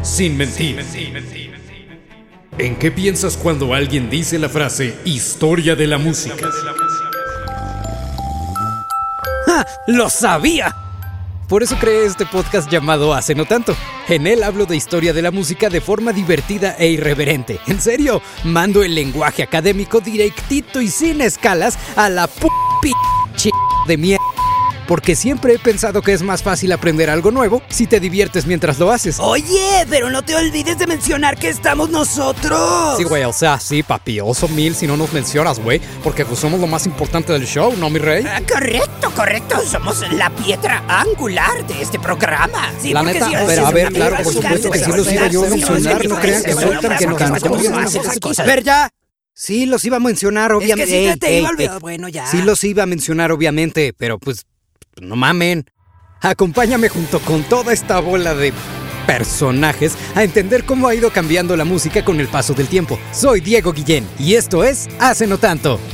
sin mentir. ¿En qué piensas cuando alguien dice la frase historia de la música? ¡Ja! ¡Lo sabía! Por eso creé este podcast llamado Hace No Tanto. En él hablo de historia de la música de forma divertida e irreverente. En serio, mando el lenguaje académico directito y sin escalas a la de mierda. Porque siempre he pensado que es más fácil aprender algo nuevo si te diviertes mientras lo haces. Oye, pero no te olvides de mencionar que estamos nosotros. Sí, güey, o sea, sí, papi, oso mil si no nos mencionas, güey. Porque pues somos lo más importante del show, ¿no, mi rey? Correcto. Somos la piedra angular de este programa. Sí, la neta, pero a ver, claro, por supuesto que sí los iba yo a mencionar. No crean que sueltan que nos cantamos. A ver, ya. Sí, los iba a mencionar, obviamente. Es que sí te iba a olvidar. Bueno, ya. Sí los iba a mencionar, obviamente, pero pues no mamen. Acompáñame junto con toda esta bola de personajes a entender cómo ha ido cambiando la música con el paso del tiempo. Soy Diego Guillén y esto es Hace No Tanto.